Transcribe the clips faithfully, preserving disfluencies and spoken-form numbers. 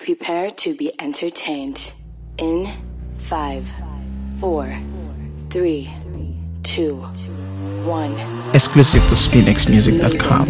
Prepare to be entertained. In five, four, three, two, one. Exclusive to spin x music dot com.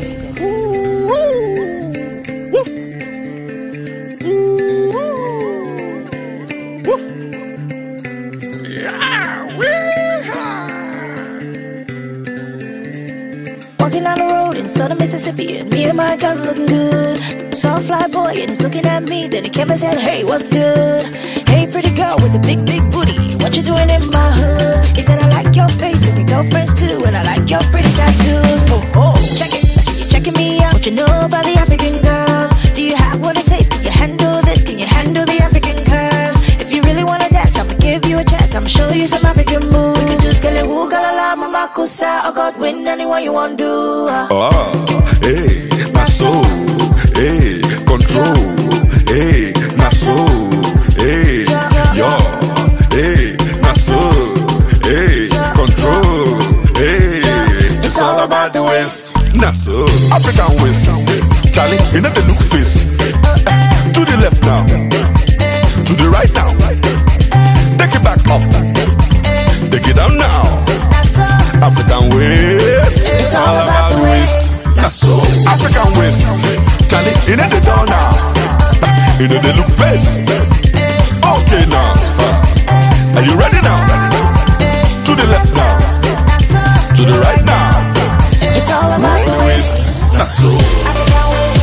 Walking down the road in southern Mississippi, and me and my guys looking good. Saw a fly boy and he's looking at me. Then he came and said, "Hey, what's good? Hey, pretty girl with the big, big booty, what you doing in my hood?" He said, "I like your face and your girlfriends too, and I like your pretty tattoos." Oh, oh, check it, I see you checking me out. What you know about the African girls? Do you have what it takes? Can you handle this? Can you handle the African curves? If you really wanna dance, I'ma give you a chance. I'ma show you some African moves. We can do skele woo, galala, mama kusa. Oh God, win anyone you want to. Ah, hey, my soul, hey, control, hey, my soul, hey, yo, hey, my soul, hey, control, hey. It's all about the West, nah, so African West. Charlie, you know the look face. To the left now, to the right now. Take it back up, take it down now. African West, it's all about the West. That's so African West. Charlie, you know the door now. You know the look face. Okay now. Are you ready now? To the left now. To the right now. It's all about the West. That's so African West.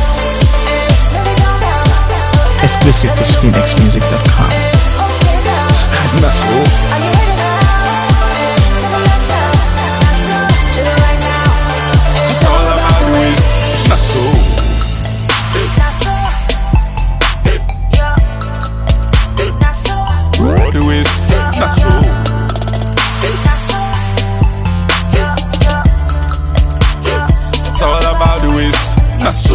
Exclusive to spin x music dot com. That's so. Are you ready now? To the left now. To the right now. It's all about the West. That's so. That's so. Yeah. That's so. All the West. That's so. That's so. Yeah. Yeah. Yeah. It's all about the West. That's so.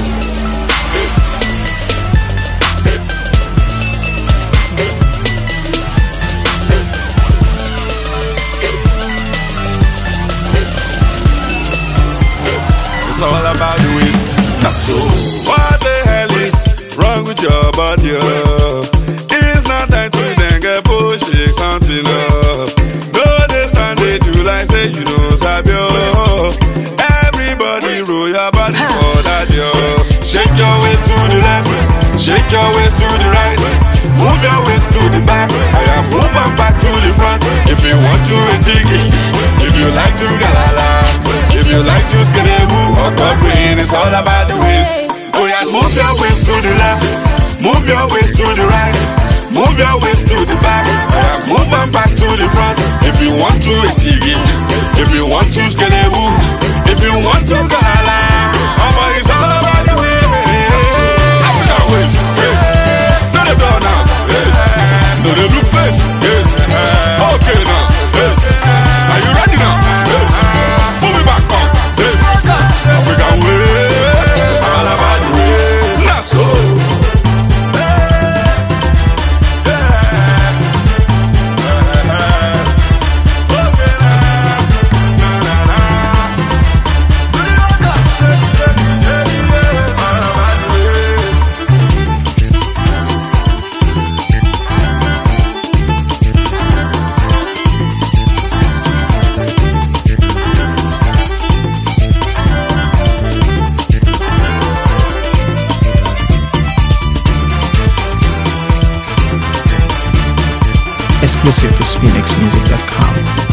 It's all about the West. That's so. What the hell is wrong with your body? Uh? It's not time to then get push, shake something up. No, they stand they do like say you know Sabio. Everybody roll your body for that yo. Shake your waist to the left, shake your waist to the right. Move your waist to the back, I am moving back to the front. If you want to a tiki, if you like to galala, if you like to skelewu or God brain, it's all about the waist. Oh yeah, move your waist to the left, move your waist to the right, move your waist to the back, I am moving back to the front. If you want to a tiki, if you want to skelewu, if you want to galala, oh it's all about the waist. African waist, yeah. No the blow now, yeah. No the look face, yeah. Okay now, yeah. Are you ready now? Yeah. Pull me back up, yeah. African waist, it's all about the waist. Let's go. Exclusive to spin x music dot com.